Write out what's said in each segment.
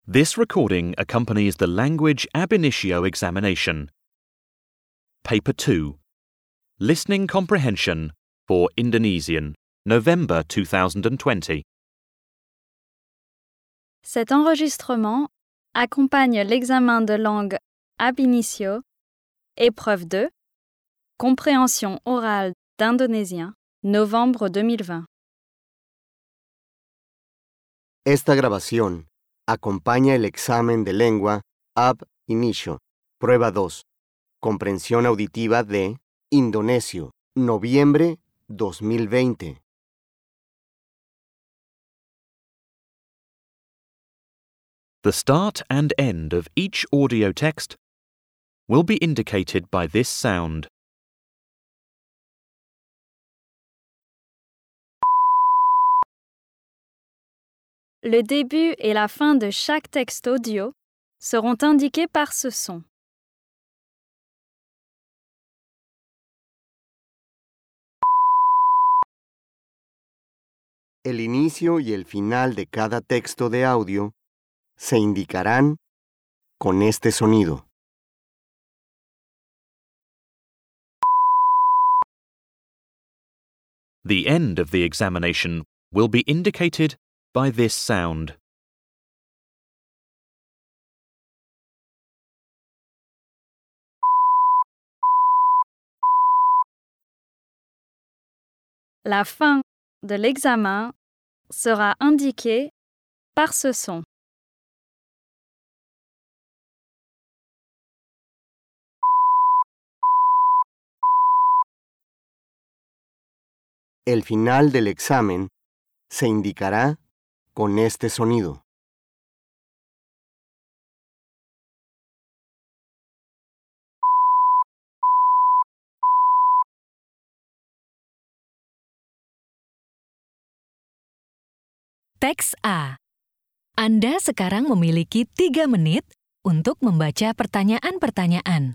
This recording accompanies the Language Ab Initio examination. Paper 2. Listening Comprehension for Indonesian, November 2020. Cet enregistrement accompagne l'examen de langue Ab Initio, épreuve 2, compréhension orale d'indonésien, novembre 2020. Esta grabación acompaña el examen de lengua Ab Initio, prueba 2, comprensión auditiva de Indonesio, noviembre 2020. The start and end of each audio text will be indicated by this sound. Le début et la fin de chaque texte audio seront indiqués par ce son. El inicio y el final de cada texto de audio se indicarán con este sonido. The end of the examination will be indicated by this sound. La fin de l'examen sera indiquée par ce son. El final del examen se indicará con este sonido. Teks A. Anda sekarang memiliki 3 menit untuk membaca pertanyaan-pertanyaan.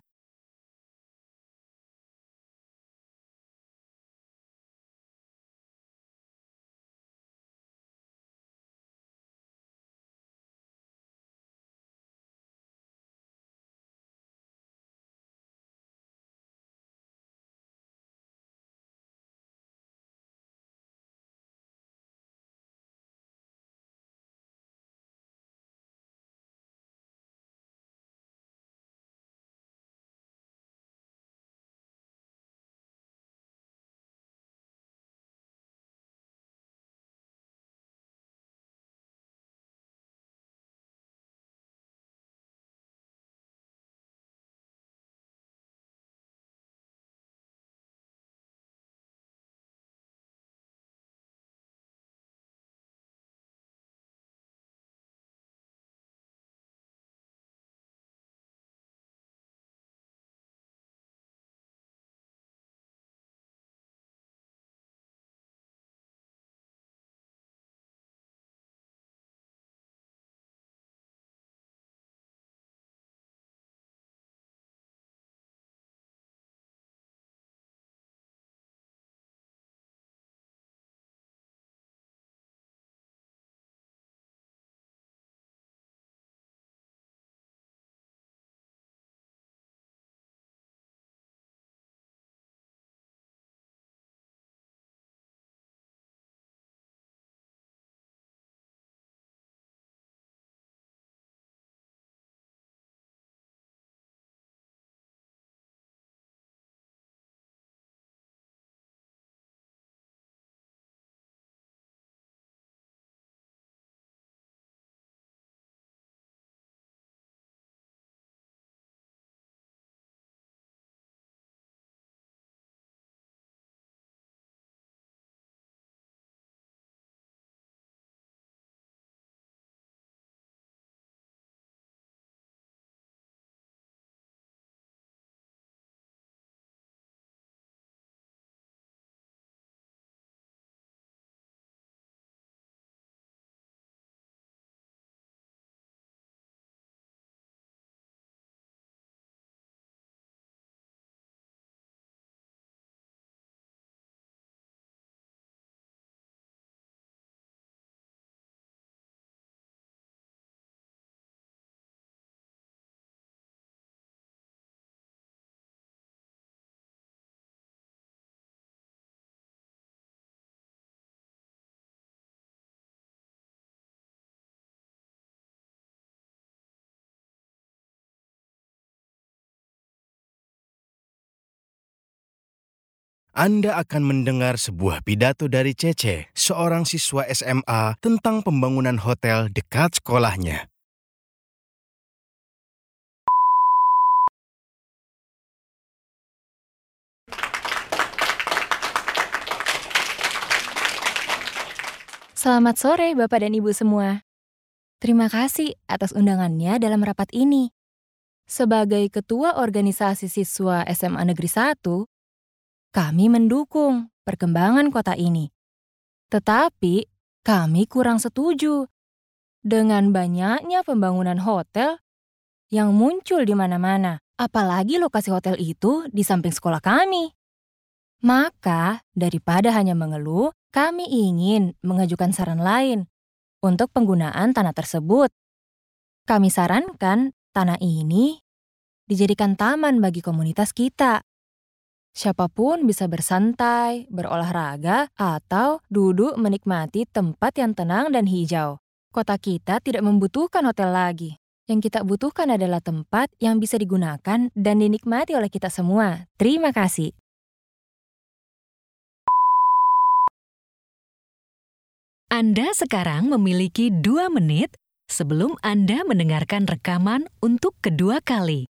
Anda akan mendengar sebuah pidato dari Cece, seorang siswa SMA tentang pembangunan hotel dekat sekolahnya. Selamat sore Bapak dan Ibu semua. Terima kasih atas undangannya dalam rapat ini. Sebagai Ketua Organisasi Siswa SMA Negeri 1, kami mendukung perkembangan kota ini. Tetapi, kami kurang setuju dengan banyaknya pembangunan hotel yang muncul di mana-mana, apalagi lokasi hotel itu di samping sekolah kami. Maka, daripada hanya mengeluh, kami ingin mengajukan saran lain untuk penggunaan tanah tersebut. Kami sarankan tanah ini dijadikan taman bagi komunitas kita. Siapapun bisa bersantai, berolahraga, atau duduk menikmati tempat yang tenang dan hijau. Kota kita tidak membutuhkan hotel lagi. Yang kita butuhkan adalah tempat yang bisa digunakan dan dinikmati oleh kita semua. Terima kasih. Anda sekarang memiliki 2 menit sebelum Anda mendengarkan rekaman untuk kedua kali.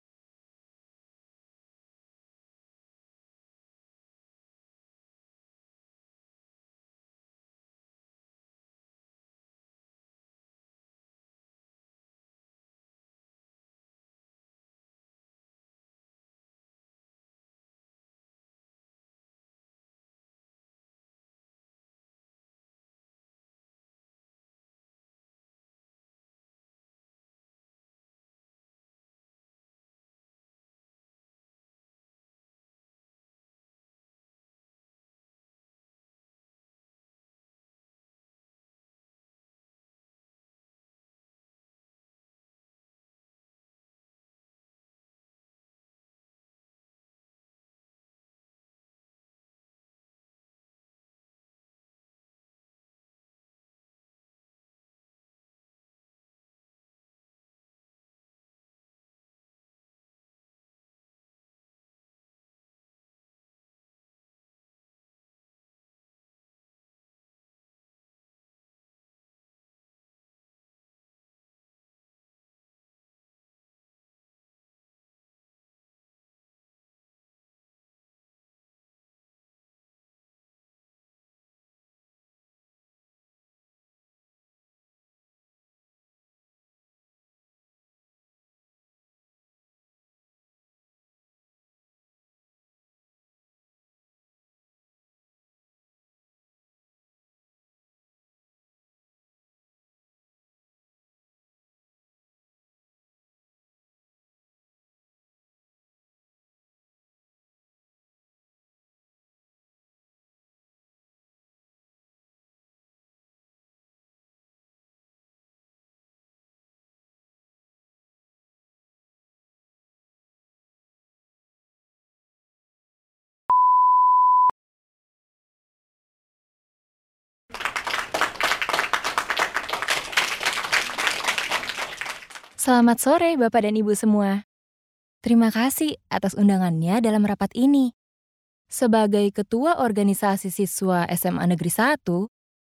Selamat sore Bapak dan Ibu semua. Terima kasih atas undangannya dalam rapat ini. Sebagai Ketua Organisasi Siswa SMA Negeri 1,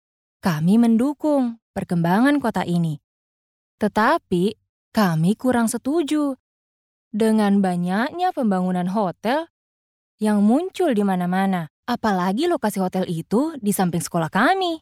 kami mendukung perkembangan kota ini. Tetapi, kami kurang setuju dengan banyaknya pembangunan hotel yang muncul di mana-mana, apalagi lokasi hotel itu di samping sekolah kami.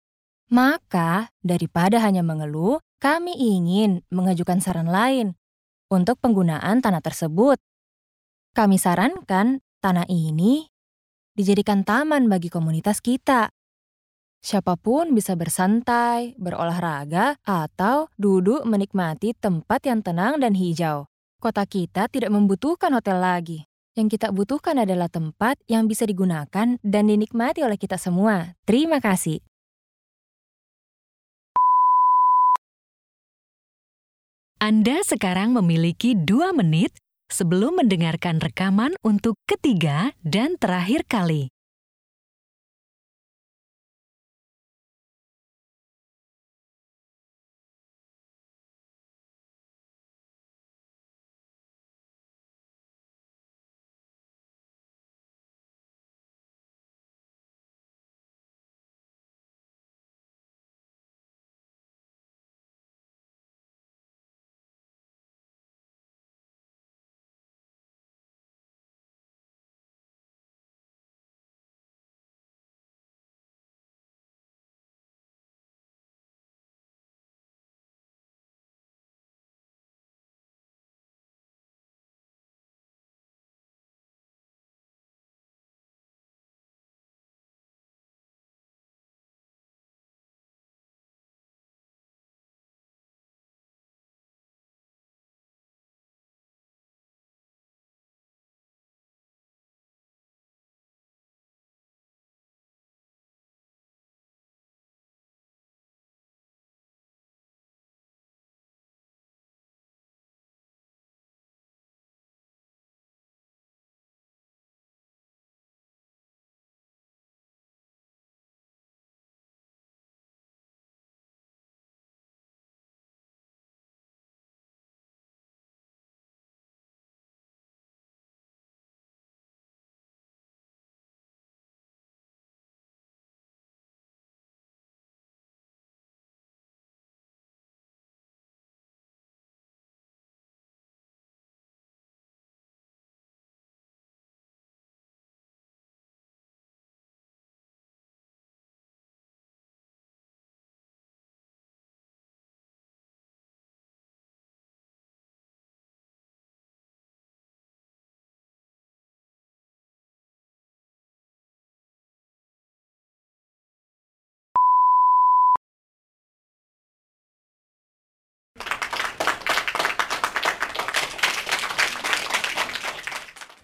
Maka, daripada hanya mengeluh, kami ingin mengajukan saran lain untuk penggunaan tanah tersebut. Kami sarankan tanah ini dijadikan taman bagi komunitas kita. Siapapun bisa bersantai, berolahraga, atau duduk menikmati tempat yang tenang dan hijau. Kota kita tidak membutuhkan hotel lagi. Yang kita butuhkan adalah tempat yang bisa digunakan dan dinikmati oleh kita semua. Terima kasih. Anda sekarang memiliki 2 menit sebelum mendengarkan rekaman untuk ketiga dan terakhir kali.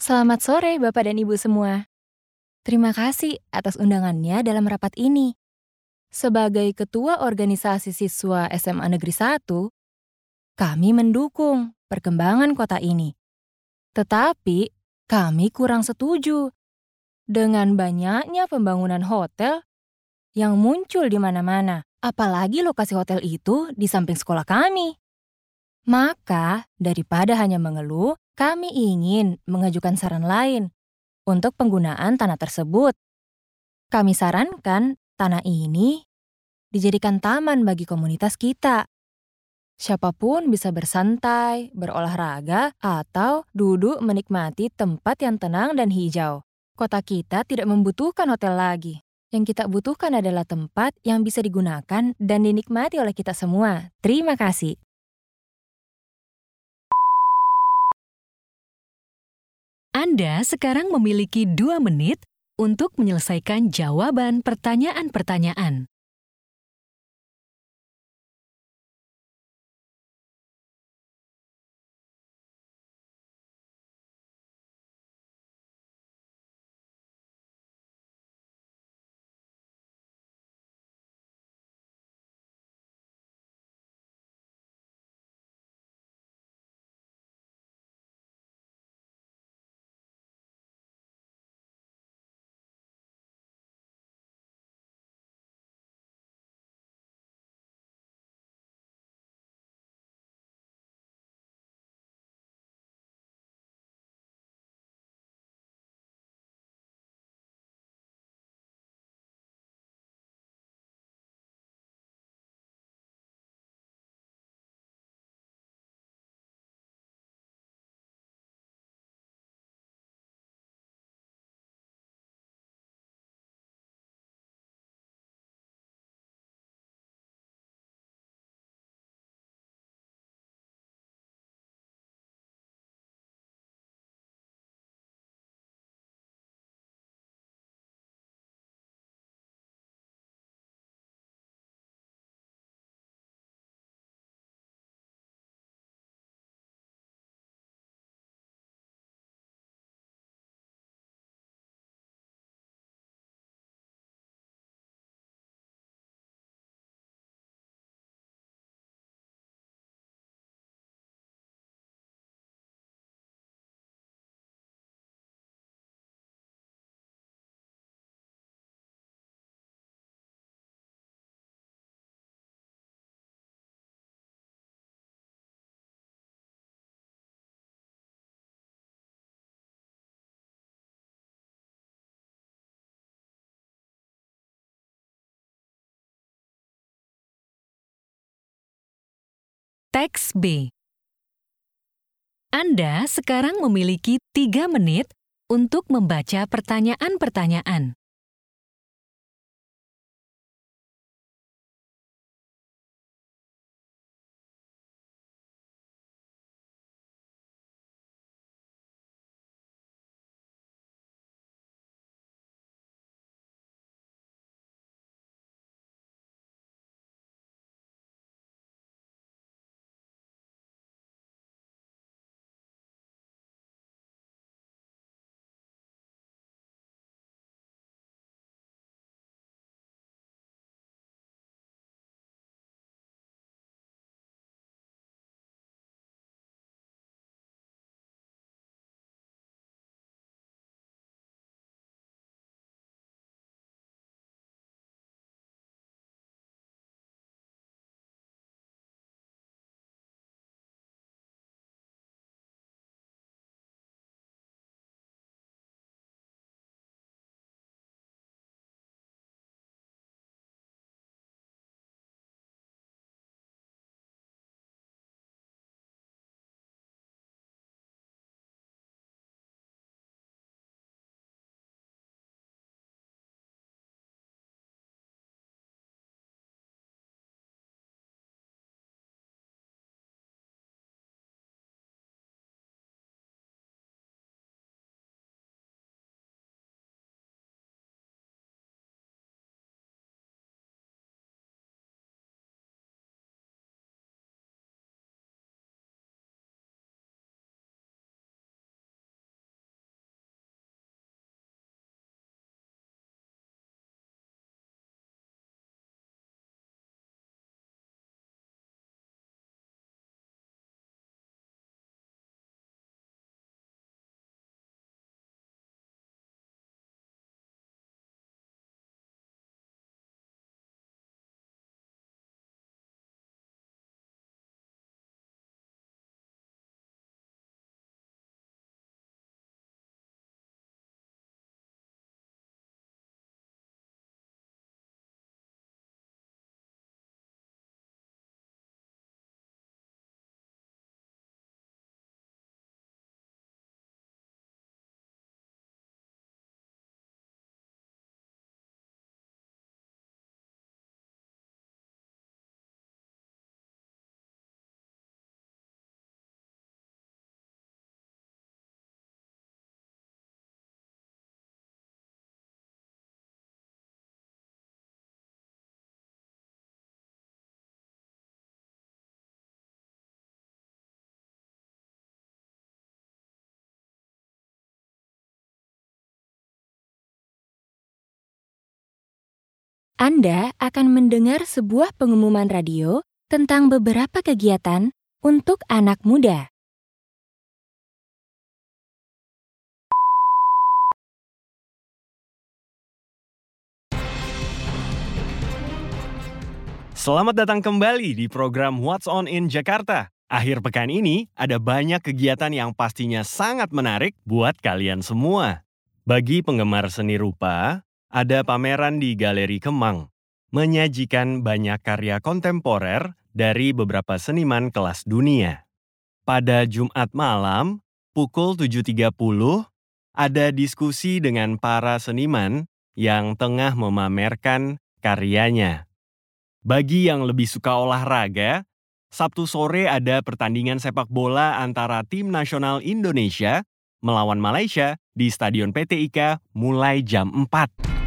Selamat sore, Bapak dan Ibu semua. Terima kasih atas undangannya dalam rapat ini. Sebagai Ketua Organisasi Siswa SMA Negeri 1, kami mendukung perkembangan kota ini. Tetapi, kami kurang setuju dengan banyaknya pembangunan hotel yang muncul di mana-mana, apalagi lokasi hotel itu di samping sekolah kami. Maka, daripada hanya mengeluh, kami ingin mengajukan saran lain untuk penggunaan tanah tersebut. Kami sarankan tanah ini dijadikan taman bagi komunitas kita. Siapapun bisa bersantai, berolahraga, atau duduk menikmati tempat yang tenang dan hijau. Kota kita tidak membutuhkan hotel lagi. Yang kita butuhkan adalah tempat yang bisa digunakan dan dinikmati oleh kita semua. Terima kasih. Anda sekarang memiliki 2 menit untuk menyelesaikan jawaban pertanyaan-pertanyaan. Teks B. Anda sekarang memiliki 3 menit untuk membaca pertanyaan-pertanyaan. Anda akan mendengar sebuah pengumuman radio tentang beberapa kegiatan untuk anak muda. Selamat datang kembali di program What's On in Jakarta. Akhir pekan ini ada banyak kegiatan yang pastinya sangat menarik buat kalian semua. Bagi penggemar seni rupa, ada pameran di Galeri Kemang, menyajikan banyak karya kontemporer dari beberapa seniman kelas dunia. Pada Jumat malam, pukul 7.30, ada diskusi dengan para seniman yang tengah memamerkan karyanya. Bagi yang lebih suka olahraga, Sabtu sore ada pertandingan sepak bola antara tim nasional Indonesia melawan Malaysia di Stadion PT IKA mulai jam 4.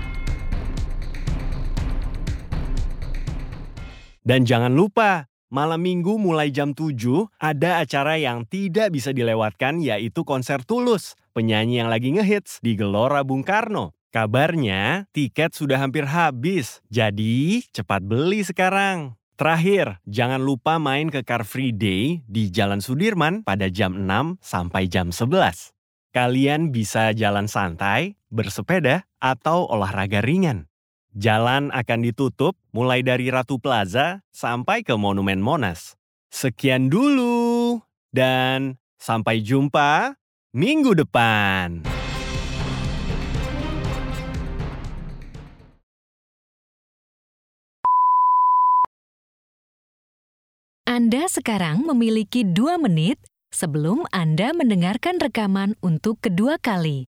Dan jangan lupa, malam minggu mulai jam 7 ada acara yang tidak bisa dilewatkan, yaitu konser Tulus, penyanyi yang lagi ngehits di Gelora Bung Karno. Kabarnya tiket sudah hampir habis, jadi cepat beli sekarang. Terakhir, jangan lupa main ke Car Free Day di Jalan Sudirman pada jam 6 sampai jam 11. Kalian bisa jalan santai, bersepeda, atau olahraga ringan. Jalan akan ditutup mulai dari Ratu Plaza sampai ke Monumen Monas. Sekian dulu, dan sampai jumpa minggu depan. Anda sekarang memiliki 2 menit sebelum Anda mendengarkan rekaman untuk kedua kali.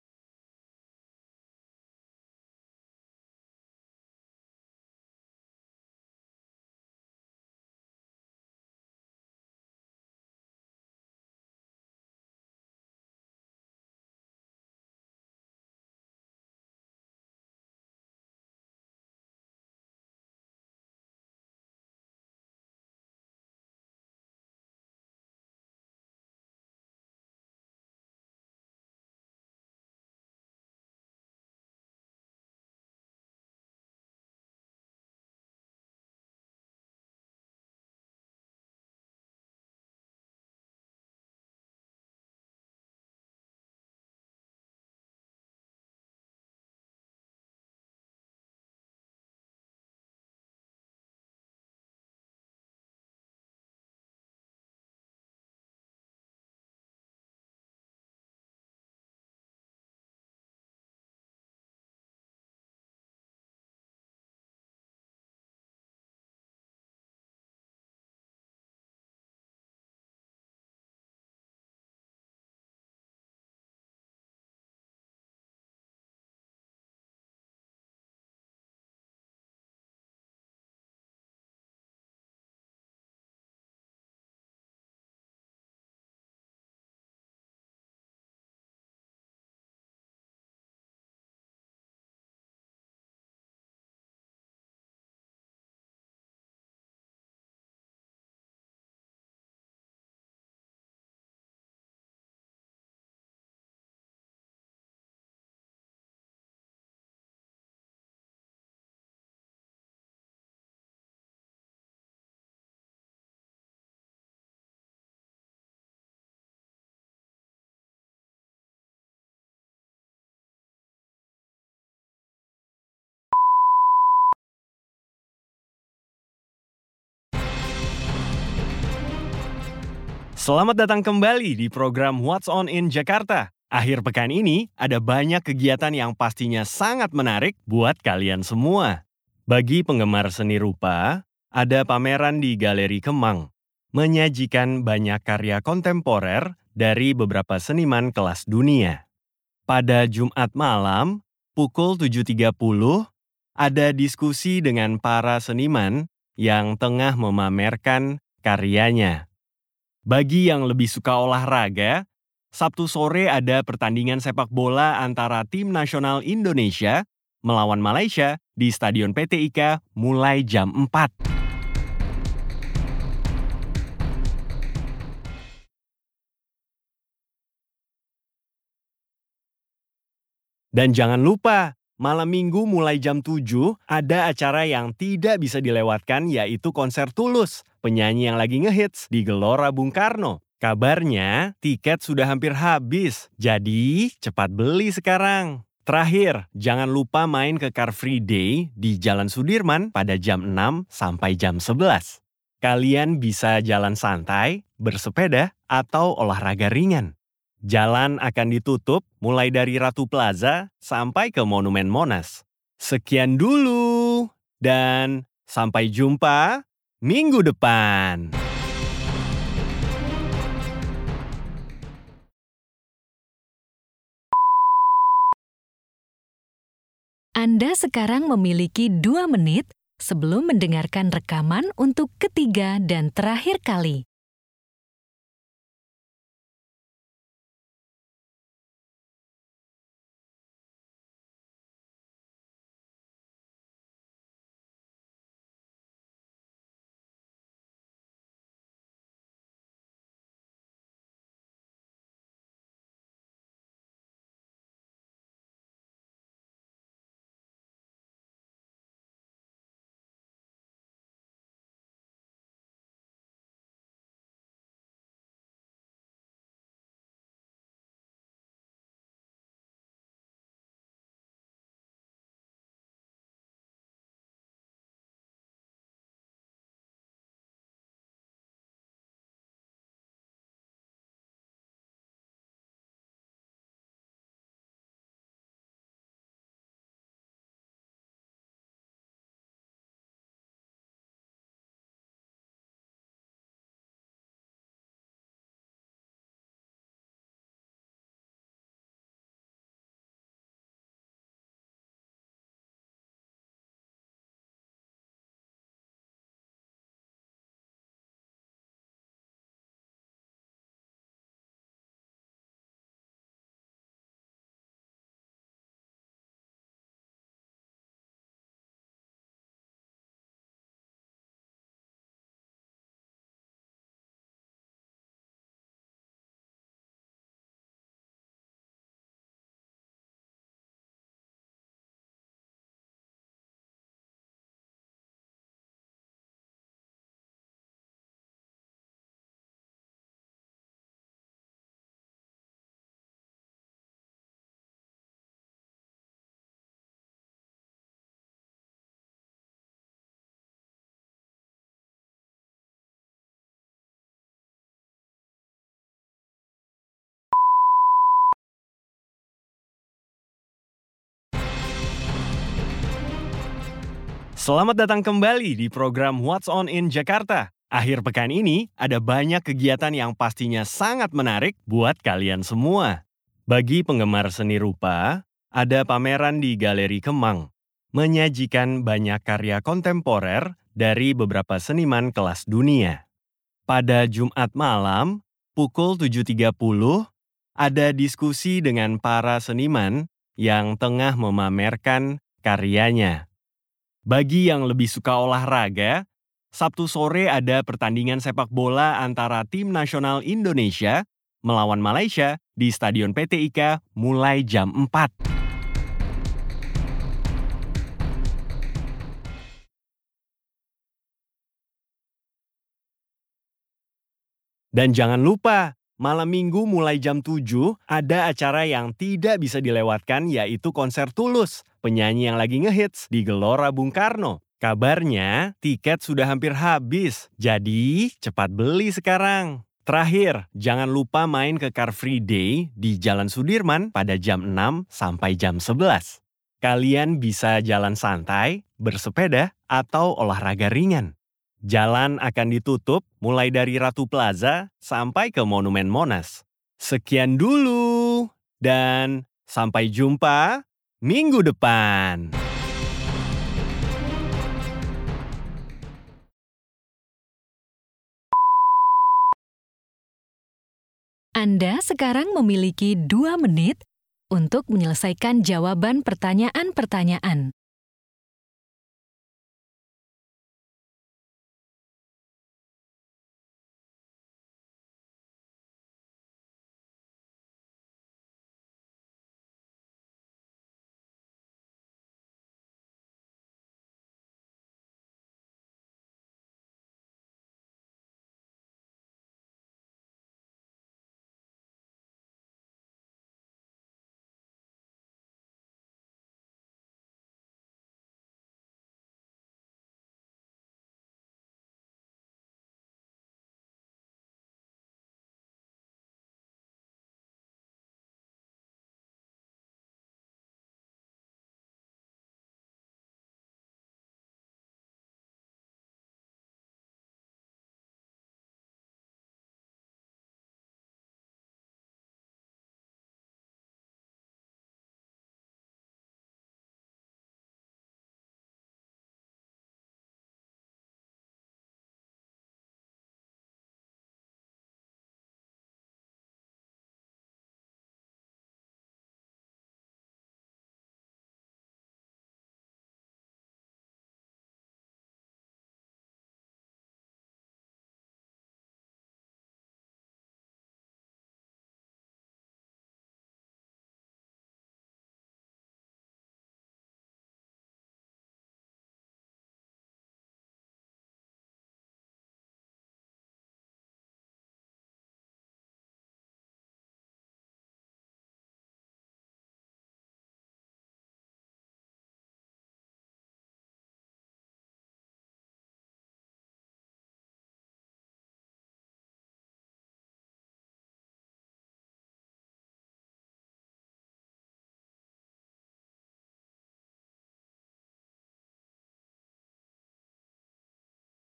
Selamat datang kembali di program What's On in Jakarta. Akhir pekan ini ada banyak kegiatan yang pastinya sangat menarik buat kalian semua. Bagi penggemar seni rupa, ada pameran di Galeri Kemang, menyajikan banyak karya kontemporer dari beberapa seniman kelas dunia. Pada Jumat malam, pukul 7.30, ada diskusi dengan para seniman yang tengah memamerkan karyanya. Bagi yang lebih suka olahraga, Sabtu sore ada pertandingan sepak bola antara tim nasional Indonesia melawan Malaysia di Stadion PT IKA mulai jam 4. Dan jangan lupa, malam minggu mulai jam 7 ada acara yang tidak bisa dilewatkan yaitu konser Tulus, penyanyi yang lagi ngehits di Gelora Bung Karno. Kabarnya tiket sudah hampir habis, jadi cepat beli sekarang. Terakhir, jangan lupa main ke Car Free Day di Jalan Sudirman pada jam 6 sampai jam 11. Kalian bisa jalan santai, bersepeda, atau olahraga ringan. Jalan akan ditutup mulai dari Ratu Plaza sampai ke Monumen Monas. Sekian dulu, dan sampai jumpa minggu depan. Anda sekarang memiliki 2 menit sebelum mendengarkan rekaman untuk ketiga dan terakhir kali. Selamat datang kembali di program What's On in Jakarta. Akhir pekan ini ada banyak kegiatan yang pastinya sangat menarik buat kalian semua. Bagi penggemar seni rupa, ada pameran di Galeri Kemang, menyajikan banyak karya kontemporer dari beberapa seniman kelas dunia. Pada Jumat malam, pukul 7.30, ada diskusi dengan para seniman yang tengah memamerkan karyanya. Bagi yang lebih suka olahraga, Sabtu sore ada pertandingan sepak bola antara tim nasional Indonesia melawan Malaysia di Stadion PT IKA mulai jam 4. Dan jangan lupa, malam minggu mulai jam 7 ada acara yang tidak bisa dilewatkan yaitu konser Tulus, penyanyi yang lagi ngehits di Gelora Bung Karno. Kabarnya tiket sudah hampir habis, jadi cepat beli sekarang. Terakhir, jangan lupa main ke Car Free Day di Jalan Sudirman pada jam 6 sampai jam 11. Kalian bisa jalan santai, bersepeda, atau olahraga ringan. Jalan akan ditutup mulai dari Ratu Plaza sampai ke Monumen Monas. Sekian dulu, dan sampai jumpa minggu depan. Anda sekarang memiliki 2 menit untuk menyelesaikan jawaban pertanyaan-pertanyaan.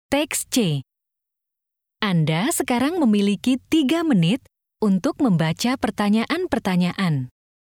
Teks C. Anda sekarang memiliki 3 menit untuk membaca pertanyaan-pertanyaan.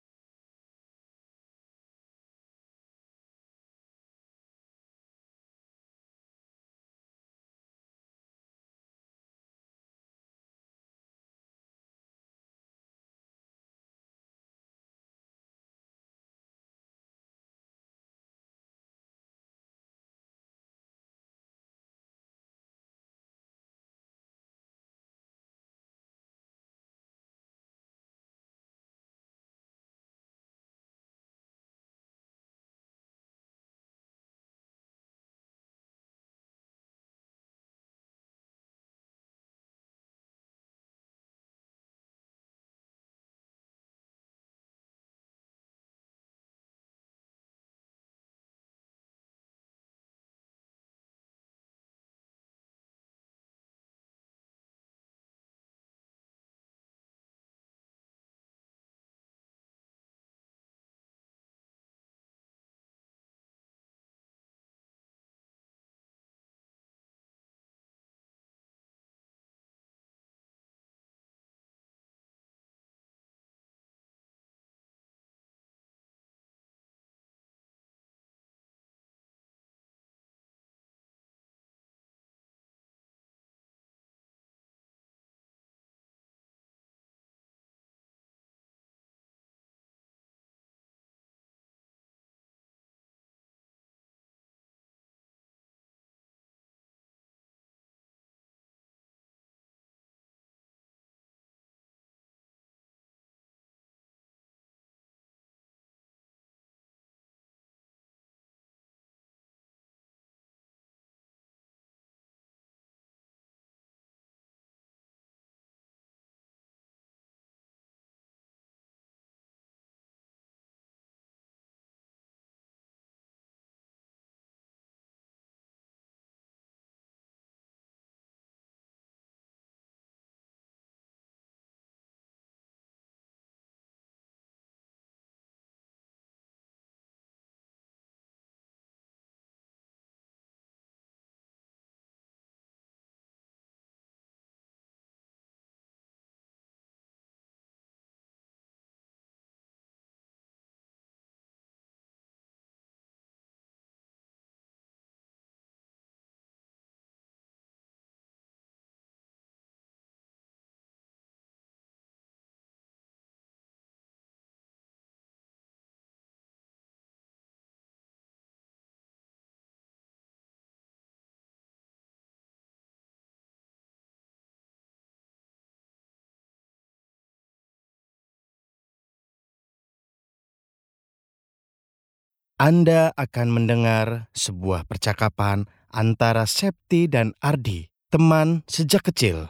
Anda akan mendengar sebuah percakapan antara Septi dan Ardi, teman sejak kecil.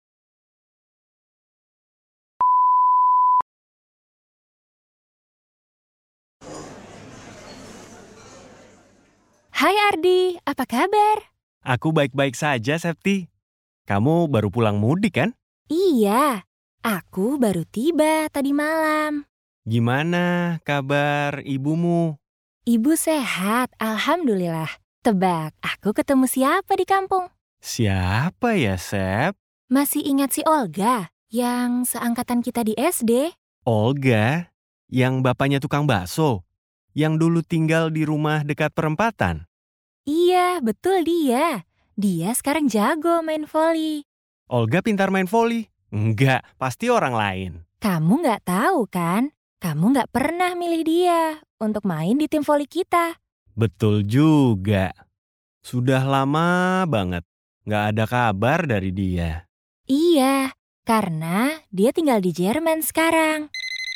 Hai Ardi, apa kabar? Aku baik-baik saja, Septi. Kamu baru pulang mudik kan? Iya, aku baru tiba tadi malam. Gimana kabar ibumu? Ibu sehat, alhamdulillah. Tebak, aku ketemu siapa di kampung? Siapa ya, Sep? Masih ingat si Olga yang seangkatan kita di SD? Olga, yang bapaknya tukang bakso, yang dulu tinggal di rumah dekat perempatan. Iya, betul dia. Dia sekarang jago main voli. Olga pintar main voli? Enggak, pasti orang lain. Kamu nggak tahu kan? Kamu nggak pernah milih dia untuk main di tim voli kita. Betul juga. Sudah lama banget nggak ada kabar dari dia. Iya, karena dia tinggal di Jerman sekarang.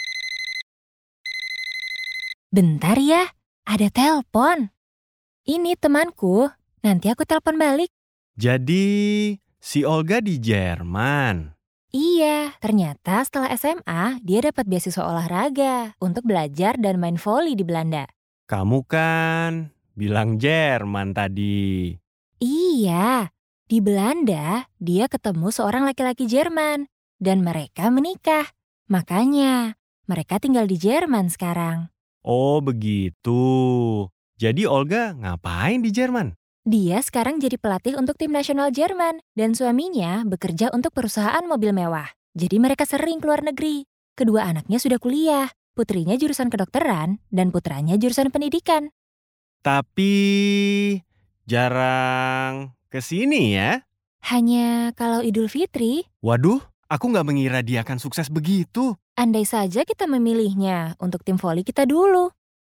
Bentar ya, ada telepon. Ini temanku, nanti aku telepon balik. Jadi, si Olga di Jerman. Iya, ternyata setelah SMA dia dapat beasiswa olahraga untuk belajar dan main voli di Belanda. Kamu kan bilang Jerman tadi. Iya, di Belanda dia ketemu seorang laki-laki Jerman dan mereka menikah. Makanya mereka tinggal di Jerman sekarang. Oh begitu. Jadi Olga ngapain di Jerman? Dia sekarang jadi pelatih untuk tim nasional Jerman dan suaminya bekerja untuk perusahaan mobil mewah. Jadi mereka sering keluar negeri. Kedua anaknya sudah kuliah, putrinya jurusan kedokteran dan putranya jurusan pendidikan. Tapi jarang kesini ya? Hanya kalau Idul Fitri, Waduh, aku nggak mengira dia akan sukses begitu. andai saja kita memilihnya untuk tim voli kita dulu.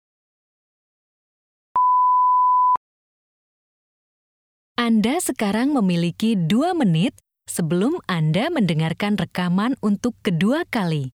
Anda sekarang memiliki 2 menit sebelum Anda mendengarkan rekaman untuk kedua kali.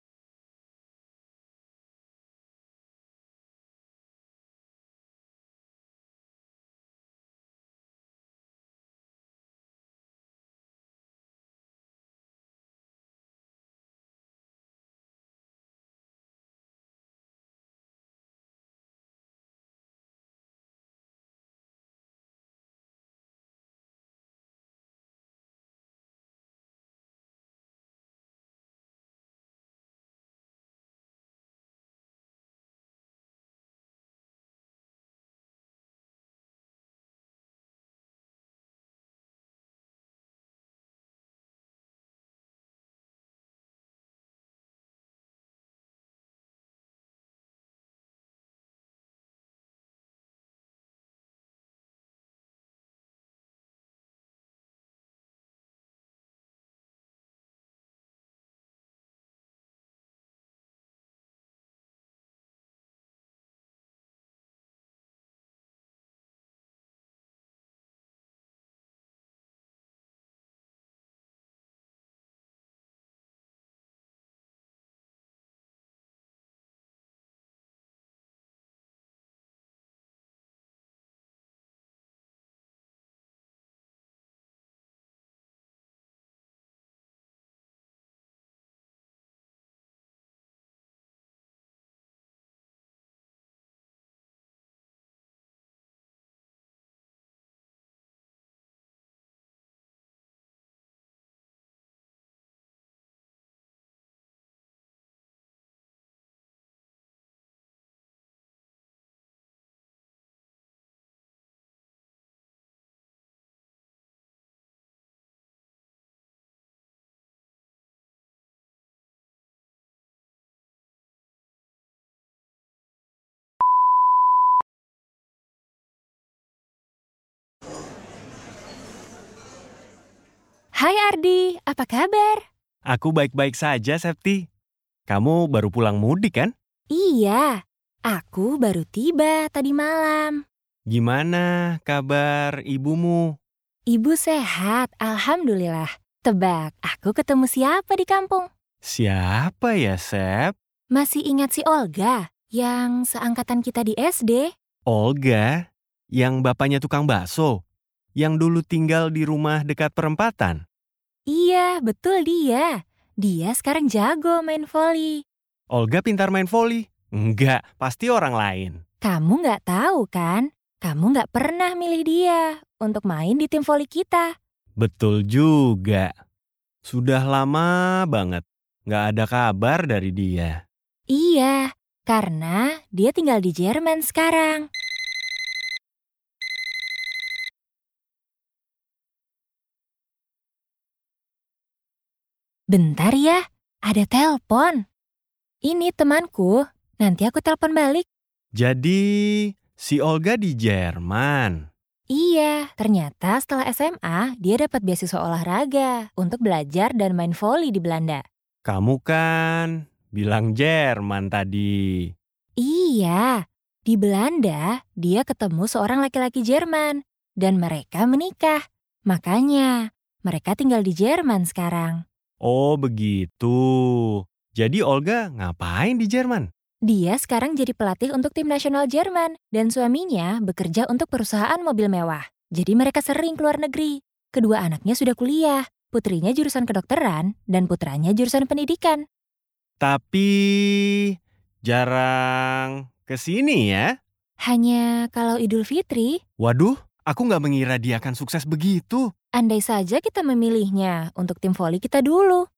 Hai Ardi, apa kabar? Aku baik-baik saja, Septi. Kamu baru pulang mudik kan? Iya, aku baru tiba tadi malam. Gimana kabar ibumu? Ibu sehat, alhamdulillah. Tebak, aku ketemu siapa di kampung? Siapa ya, Sep? Masih ingat si Olga yang seangkatan kita di SD? Olga, yang bapaknya tukang bakso, yang dulu tinggal di rumah dekat perempatan. Iya, betul dia. Dia sekarang jago main voli. Olga pintar main voli? Enggak, pasti orang lain. Kamu nggak tahu kan? Kamu nggak pernah milih dia untuk main di tim voli kita. Betul juga. Sudah lama banget nggak ada kabar dari dia. Iya, karena dia tinggal di Jerman sekarang. Bentar ya, ada telepon. Ini temanku, nanti aku telepon balik. Jadi, si Olga di Jerman. Iya, ternyata setelah SMA dia dapat beasiswa olahraga untuk belajar dan main voli di Belanda. Kamu kan bilang Jerman tadi. Iya, di Belanda dia ketemu seorang laki-laki Jerman dan mereka menikah. Makanya, mereka tinggal di Jerman sekarang. Oh begitu. Jadi Olga ngapain di Jerman? Dia sekarang jadi pelatih untuk tim nasional Jerman dan suaminya bekerja untuk perusahaan mobil mewah. Jadi mereka sering keluar negeri. Kedua anaknya sudah kuliah, putrinya jurusan kedokteran dan putranya jurusan pendidikan. Tapi jarang kesini ya? Hanya kalau Idul Fitri, Waduh, aku nggak mengira dia akan sukses begitu. andai saja kita memilihnya untuk tim voli kita dulu.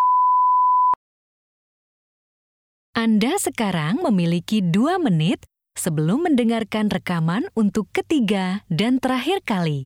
Anda sekarang memiliki 2 menit sebelum mendengarkan rekaman untuk ketiga dan terakhir kali.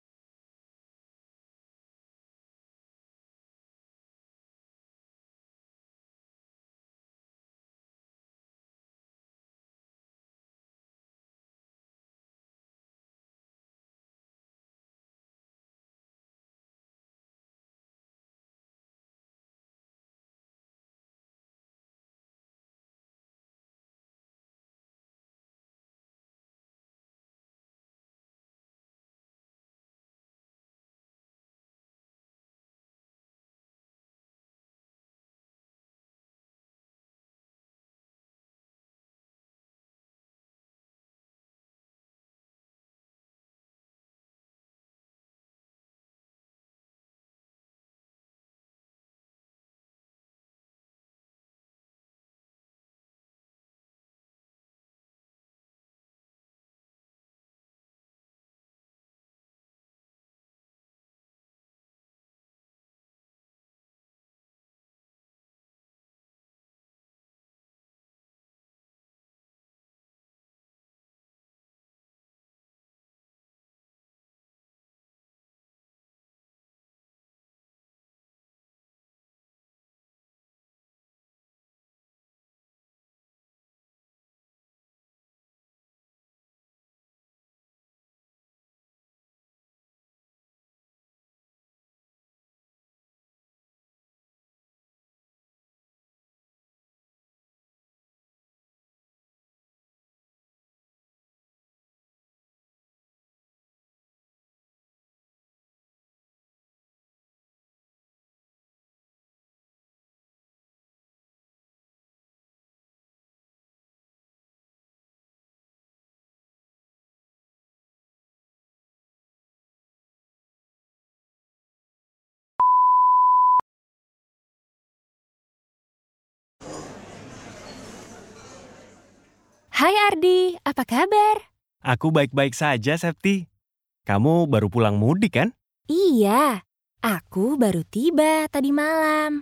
Hai Ardi, apa kabar? Aku baik-baik saja, Septi. Kamu baru pulang mudik kan? Iya, aku baru tiba tadi malam.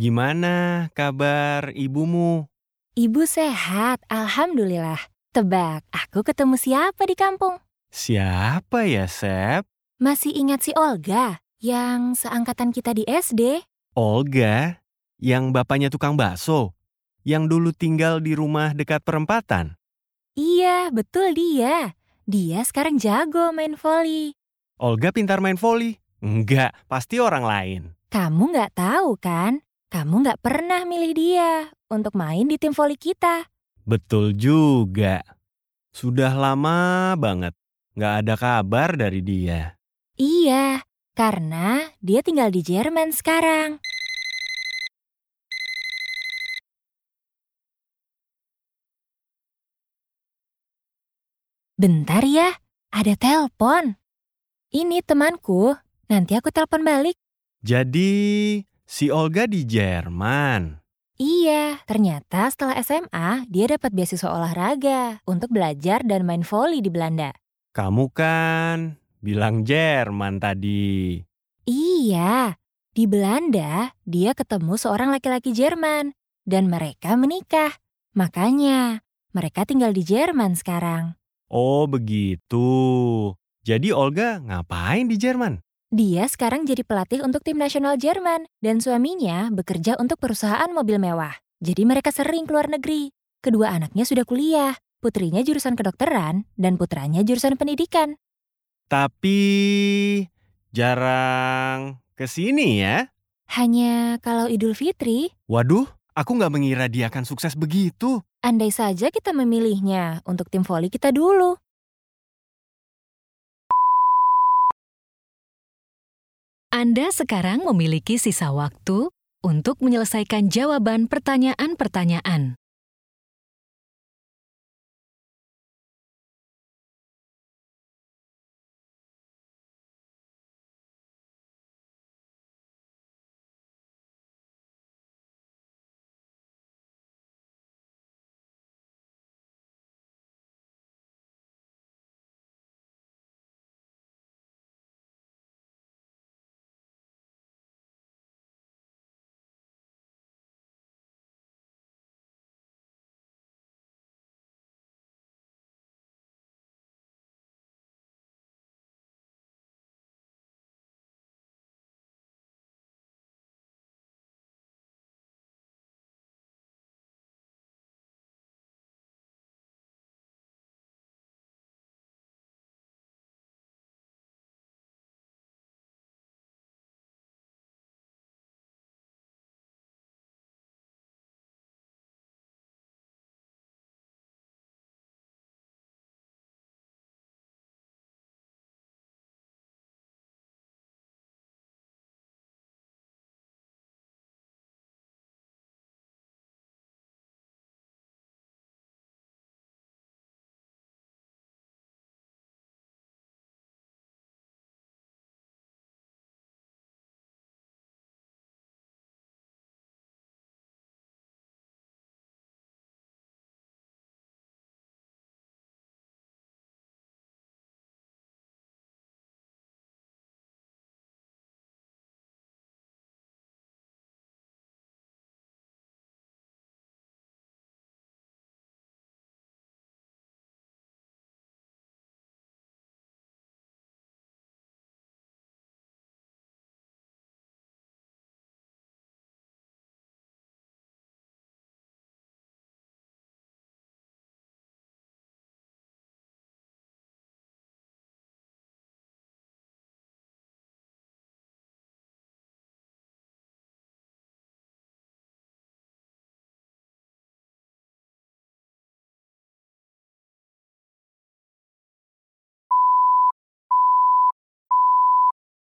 Gimana kabar ibumu? Ibu sehat, alhamdulillah. Tebak, aku ketemu siapa di kampung? Siapa ya, Sep? Masih ingat si Olga yang seangkatan kita di SD? Olga, yang bapaknya tukang bakso, yang dulu tinggal di rumah dekat perempatan. Iya, betul dia. Dia sekarang jago main voli. Olga pintar main voli? Enggak, pasti orang lain. Kamu nggak tahu kan? Kamu nggak pernah milih dia untuk main di tim voli kita. Betul juga. Sudah lama banget nggak ada kabar dari dia. Iya, karena dia tinggal di Jerman sekarang. Bentar ya, ada telepon. Ini temanku, nanti aku telepon balik. Jadi, si Olga di Jerman. Iya, ternyata setelah SMA dia dapat beasiswa olahraga untuk belajar dan main voli di Belanda. Kamu kan bilang Jerman tadi. Iya, di Belanda dia ketemu seorang laki-laki Jerman dan mereka menikah. Makanya, mereka tinggal di Jerman sekarang. Oh begitu. Jadi Olga ngapain di Jerman? Dia sekarang jadi pelatih untuk tim nasional Jerman dan suaminya bekerja untuk perusahaan mobil mewah. Jadi mereka sering keluar negeri. Kedua anaknya sudah kuliah, putrinya jurusan kedokteran dan putranya jurusan pendidikan. Tapi jarang kesini ya? Hanya kalau Idul Fitri. Waduh, aku nggak mengira dia akan sukses begitu. Andai saja kita memilihnya untuk tim voli kita dulu. Anda sekarang memiliki sisa waktu untuk menyelesaikan jawaban pertanyaan-pertanyaan.